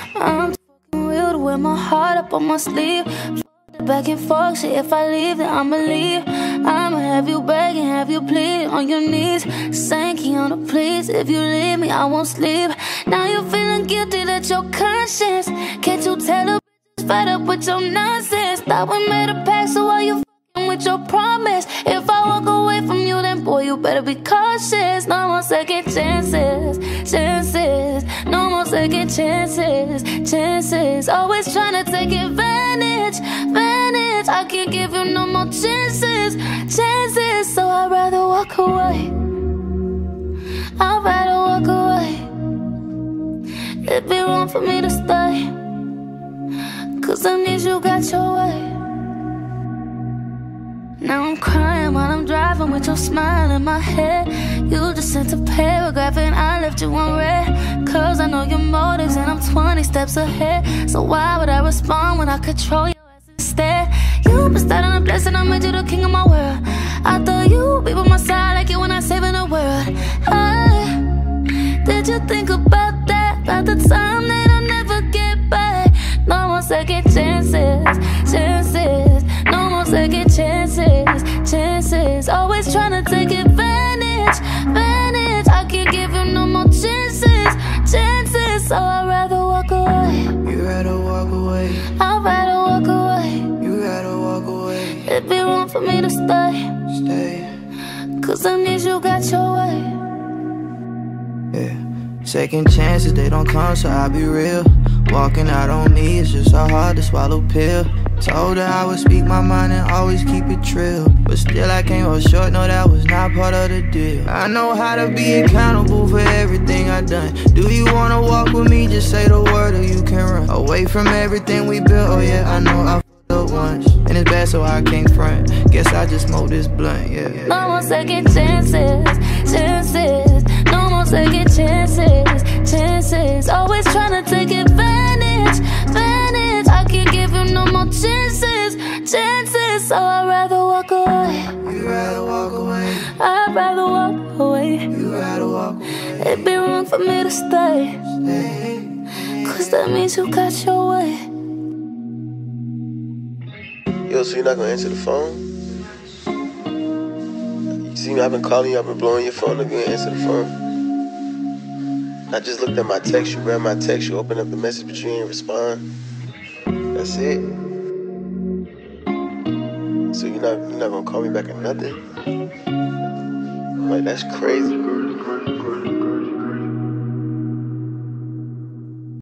I'm too fucking real to wear my heart up on my sleeve. Back and forth, shit, if I leave, then I'ma leave. I'ma have you begging, have you pleading on your knees. Sankey on the please, if you leave me, I won't sleep. Now you feeling guilty, that's your conscience. Can't you tell a bitch fed up with your nonsense? Thought we made a pact, so why you fucking with your promise? If I walk away from you, then boy, you better be cautious. No more second chances, chances. No more second chances, chances. Always trying to take advantage, advantage. I can't give you no more chances, chances. So I'd rather walk away, I'd rather walk away. It'd be wrong for me to stay, cause I need you got your way. Now I'm crying while I'm driving with your smile in my head. You just sent a paragraph and I left you on red. Cause I know your motives and I'm 20 steps ahead. So why would I respond when I control your ass instead? You been starting a blessing, I made you the king of my world. I thought you'd be by my side like you when I'm saving the world. Did you think about that? About the time that I'll never get back? No more second chances, chances. No more second chances, chances. Always trying to take advantage, advantage. I can't give you no more chances, chances. So I'd rather walk away. You rather walk away. I'd rather walk away. You rather walk away. It'd be wrong for me to stay, Stay. cause I need you got your way. Yeah. Second chances, they don't come, so I'll be real. Walking out on me, it's just so hard to swallow pill. Told her I would speak my mind and always keep it trill. But still I came up short, no that was not part of the deal. I know how to be accountable for everything I done. Do you wanna walk with me? Just say the word or you can run away from everything we built. Oh yeah, I know I f***ed up once, and it's bad so I can't front. Guess I just smoked this blunt, yeah. No more second chances, chances. No more second chances, chances. Always trying to take advantage, advantage. I can't give you no more chances, chances. So I'd rather walk away. You rather walk away. I'd rather walk away. You rather walk away. It'd be wrong for me to stay, cause that means you got your way. Yo, so you're not gonna answer the phone? You see me, I've been calling you, I've been blowing your phone, if you ain't answer the phone. I just looked at my text, you read my text, you opened up the message, but you ain't respond. That's it. So you're not gonna call me back or nothing? Like, that's crazy.